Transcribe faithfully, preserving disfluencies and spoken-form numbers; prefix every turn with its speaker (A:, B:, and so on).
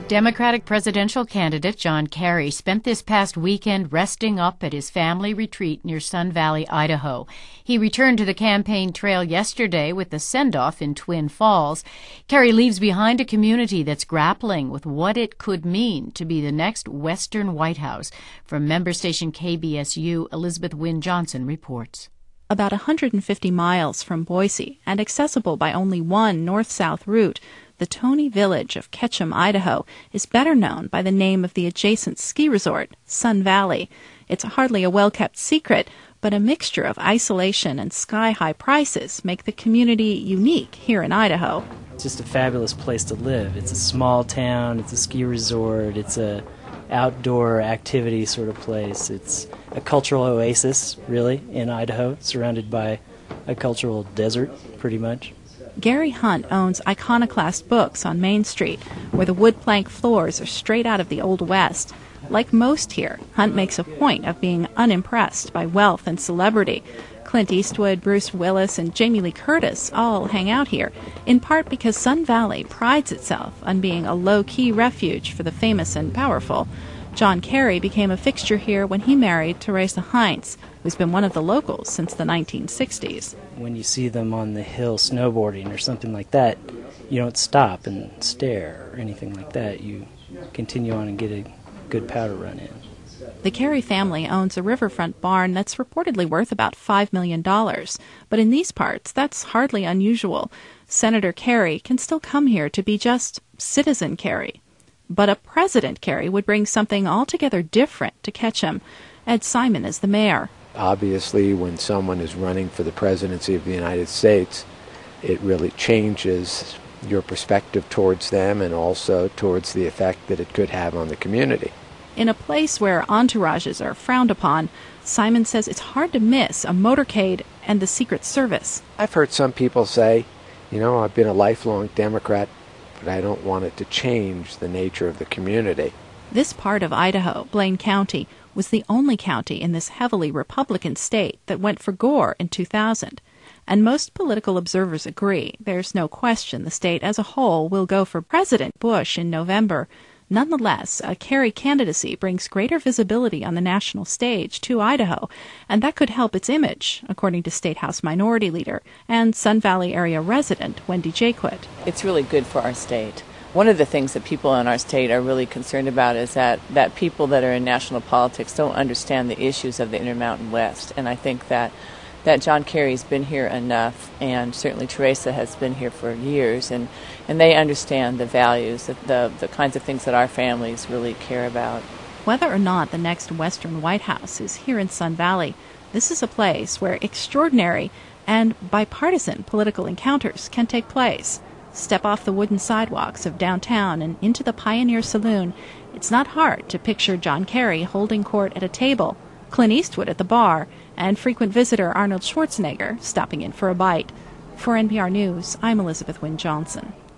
A: Democratic presidential candidate John Kerry spent this past weekend resting up at his family retreat near Sun Valley, Idaho. He returned to the campaign trail yesterday with the send-off in Twin Falls. Kerry leaves behind a community that's grappling with what it could mean to be the next Western White House. From member station K B S U, Elizabeth Wynne Johnson reports.
B: About one hundred fifty miles from Boise and accessible by only one north-south route, the Tony Village of Ketchum, Idaho, is better known by the name of the adjacent ski resort, Sun Valley. It's hardly a well-kept secret, but a mixture of isolation and sky-high prices make the community unique here in Idaho.
C: It's just a fabulous place to live. It's a small town, it's a ski resort, it's a outdoor activity sort of place. It's a cultural oasis, really, in Idaho, surrounded by a cultural desert, pretty much.
B: Gary Hunt owns Iconoclast Books on Main Street, where the wood plank floors are straight out of the Old West. Like most here, Hunt makes a point of being unimpressed by wealth and celebrity. Clint Eastwood, Bruce Willis, and Jamie Lee Curtis all hang out here, in part because Sun Valley prides itself on being a low-key refuge for the famous and powerful. John Kerry became a fixture here when he married Teresa Heinz, who's been one of the locals since the nineteen sixties.
C: When you see them on the hill snowboarding or something like that, you don't stop and stare or anything like that. You continue on and get a good powder run in.
B: The Kerry family owns a riverfront barn that's reportedly worth about five million dollars. But in these parts, that's hardly unusual. Senator Kerry can still come here to be just Citizen Kerry. But a President Kerry would bring something altogether different to Ketchum. Ed Simon is the mayor.
D: Obviously, when someone is running for the presidency of the United States, it really changes your perspective towards them and also towards the effect that it could have on the community.
B: In a place where entourages are frowned upon, Simon says it's hard to miss a motorcade and the Secret Service.
D: I've heard some people say, you know, I've been a lifelong Democrat, but I don't want it to change the nature of the community.
B: This part of Idaho, Blaine County, was the only county in this heavily Republican state that went for Gore in two thousand. And most political observers agree there's no question the state as a whole will go for President Bush in November. Nonetheless, a Kerry candidacy brings greater visibility on the national stage to Idaho, and that could help its image, according to State House Minority Leader and Sun Valley area resident Wendy Jaquit.
E: It's really good for our state. One of the things that people in our state are really concerned about is that, that people that are in national politics don't understand the issues of the Intermountain West, and I think that that John Kerry's been here enough, and certainly Teresa has been here for years, and, and they understand the values, the, the, the kinds of things that our families really care about.
B: Whether or not the next Western White House is here in Sun Valley, this is a place where extraordinary and bipartisan political encounters can take place. Step off the wooden sidewalks of downtown and into the Pioneer Saloon. It's not hard to picture John Kerry holding court at a table, Clint Eastwood at the bar, and frequent visitor Arnold Schwarzenegger stopping in for a bite. For N P R News, I'm Elizabeth Wynne Johnson.